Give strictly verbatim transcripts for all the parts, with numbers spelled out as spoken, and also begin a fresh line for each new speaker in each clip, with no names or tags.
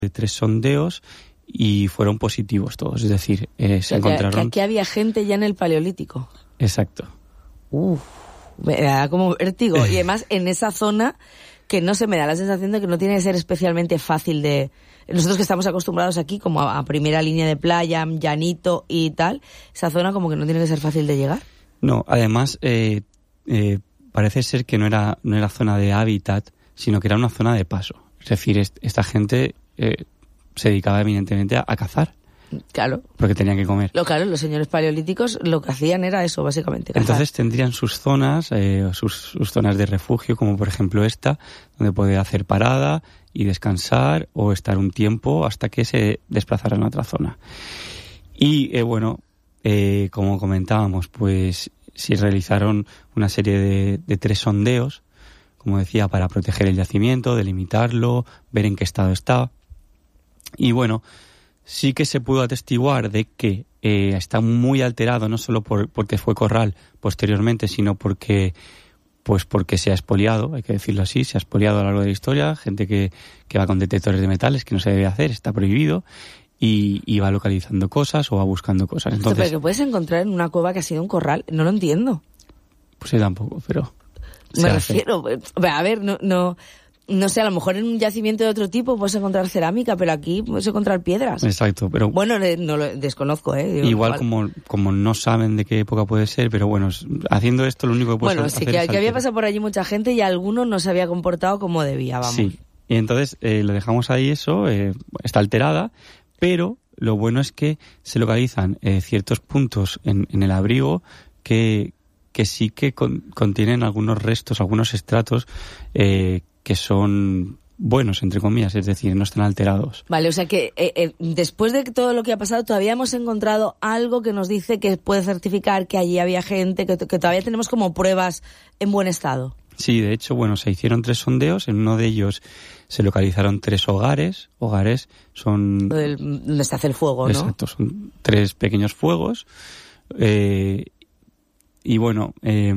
de tres sondeos y fueron positivos todos, es decir, eh, se
o sea,
encontraron...
Que aquí había gente ya en el Paleolítico.
Exacto.
Uf, me da como vértigo. Y además en esa zona que no se me da la sensación de que no tiene que ser especialmente fácil de... Nosotros que estamos acostumbrados aquí como a, a primera línea de playa, llanito y tal, esa zona como que no tiene que ser fácil de llegar.
No, además eh, eh, parece ser que no era, no era zona de hábitat, sino que era una zona de paso. Es decir, est- esta gente eh, se dedicaba evidentemente a, a cazar.
Claro.
Porque tenían que comer.
Lo claro, los señores paleolíticos lo que hacían era eso, básicamente, cazar.
Entonces tendrían sus zonas, eh, sus, sus zonas de refugio, como por ejemplo esta, donde poder hacer parada y descansar o estar un tiempo hasta que se desplazaran a otra zona. Y eh, bueno, eh, como comentábamos, pues se realizaron una serie de, de tres sondeos, como decía, para proteger el yacimiento, delimitarlo, ver en qué estado está. Y bueno, sí que se pudo atestiguar de que eh, está muy alterado, no solo por, porque fue corral posteriormente, sino porque pues porque se ha expoliado, hay que decirlo así, se ha expoliado a lo largo de la historia, gente que, que va con detectores de metales, que no se debe hacer, está prohibido, y, y va localizando cosas o va buscando cosas. Entonces,
pero que puedes encontrar en una cueva que ha sido un corral, no lo entiendo.
Pues yo tampoco, pero...
Me refiero, a ver, no, no, no sé, a lo mejor en un yacimiento de otro tipo puedes encontrar cerámica, pero aquí puedes encontrar piedras.
Exacto, pero...
Bueno, no lo desconozco, ¿eh? Digo,
igual como, como no saben de qué época puede ser, pero bueno, haciendo esto lo único que puedes
bueno,
hacer
sí, que,
es
que había pasado por allí mucha gente y alguno no se había comportado como debía, vamos.
Sí, y entonces eh, lo dejamos ahí eso, eh, está alterada, pero lo bueno es que se localizan eh, ciertos puntos en, en el abrigo que... que sí que con, contienen algunos restos, algunos estratos eh, que son buenos, entre comillas, es decir, no están alterados.
Vale, o sea que eh, eh, después de todo lo que ha pasado todavía hemos encontrado algo que nos dice que puede certificar que allí había gente, que, que todavía tenemos como pruebas en buen estado.
Sí, de hecho, bueno, se hicieron tres sondeos, en uno de ellos se localizaron tres hogares, hogares son...
Donde se hace el fuego, ¿no?
Exacto, son tres pequeños fuegos, eh, y bueno, eh,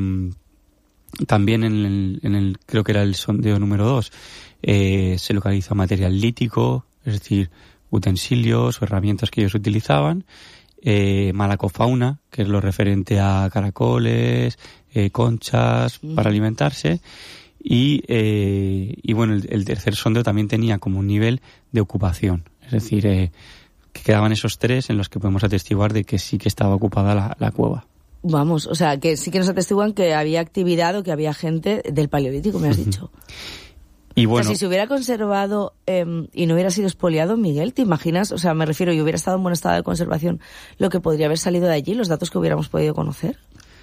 también en el, en el, creo que era el sondeo número dos, eh, se localiza material lítico, es decir, utensilios o herramientas que ellos utilizaban, eh, malacofauna, que es lo referente a caracoles, eh, conchas mm. para alimentarse, y, eh, y bueno, el, el tercer sondeo también tenía como un nivel de ocupación, es decir, eh, que quedaban esos tres en los que podemos atestiguar de que sí que estaba ocupada la, la cueva.
Vamos, o sea, que sí que nos atestiguan que había actividad o que había gente del Paleolítico, me has uh-huh. dicho.
Y bueno,
o sea, si se hubiera conservado eh, y no hubiera sido expoliado, Miguel, ¿te imaginas? O sea, me refiero, y hubiera estado en buen estado de conservación, lo que podría haber salido de allí, los datos que hubiéramos podido conocer.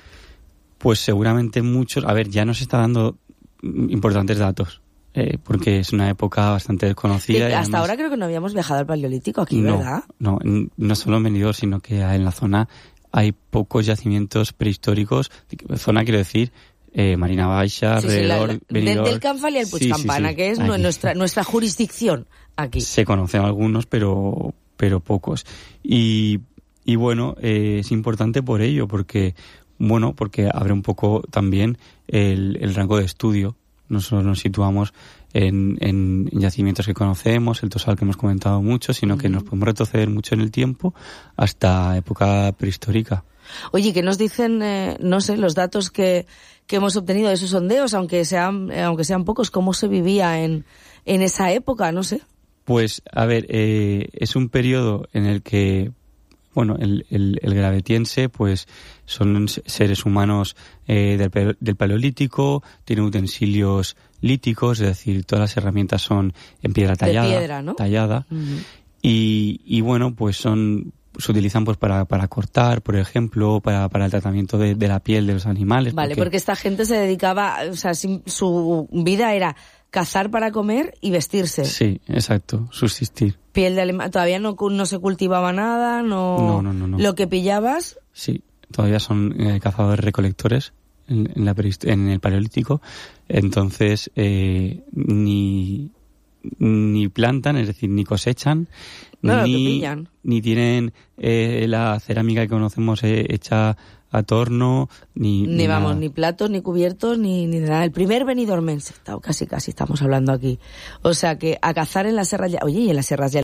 Pues seguramente muchos. A ver, ya nos está dando importantes datos, eh, porque es una época bastante desconocida.
Y hasta
además,
ahora creo que no habíamos viajado al Paleolítico aquí,
no,
¿verdad?
No, no solo en Benidorm, sino que en la zona hay pocos yacimientos prehistóricos. Zona, quiero decir, eh, Marina Baixa,
sí,
alrededor...
Sí, la, la, del, del Canfal y el Puigcampana, sí, sí, sí, que es aquí. nuestra nuestra jurisdicción aquí.
Se conocen algunos, pero pero pocos. Y, y bueno, eh, es importante por ello, porque bueno porque abre un poco también el, el rango de estudio. Nosotros nos situamos en, en yacimientos que conocemos, el Tosal que hemos comentado mucho, sino que nos podemos retroceder mucho en el tiempo hasta época prehistórica.
Oye, ¿qué nos dicen, eh, no sé, los datos que, que hemos obtenido de esos sondeos, aunque sean, eh, aunque sean pocos, cómo se vivía en, en esa época, no sé?
Pues, a ver, eh, es un periodo en el que, bueno, el, el, el gravetiense, pues, son seres humanos eh, del, del Paleolítico, tienen utensilios líticos, es decir, todas las herramientas son en piedra tallada,
de piedra, ¿no?
tallada, uh-huh. y, y bueno, pues son, se utilizan pues para, para cortar, por ejemplo, para, para el tratamiento de, de la piel de los animales.
Vale, porque... porque esta gente se dedicaba, o sea, su vida era cazar para comer y vestirse.
Sí, exacto, subsistir.
Piel de animal, todavía no, no se cultivaba nada, no,
no, no, no, no.
Lo que pillabas.
Sí, todavía son eh, cazadores recolectores en, en, la en el Paleolítico, entonces eh, ni ni plantan, es decir, ni cosechan,
no,
ni,
lo que pillan.
ni tienen eh, la cerámica que conocemos eh, hecha a torno, ni...
Ni,
ni
vamos,
nada.
ni platos, ni cubiertos, ni, ni nada. El primer Benidorm, casi casi estamos hablando aquí. O sea que a cazar en las serras ya... Oye, y en las serras ya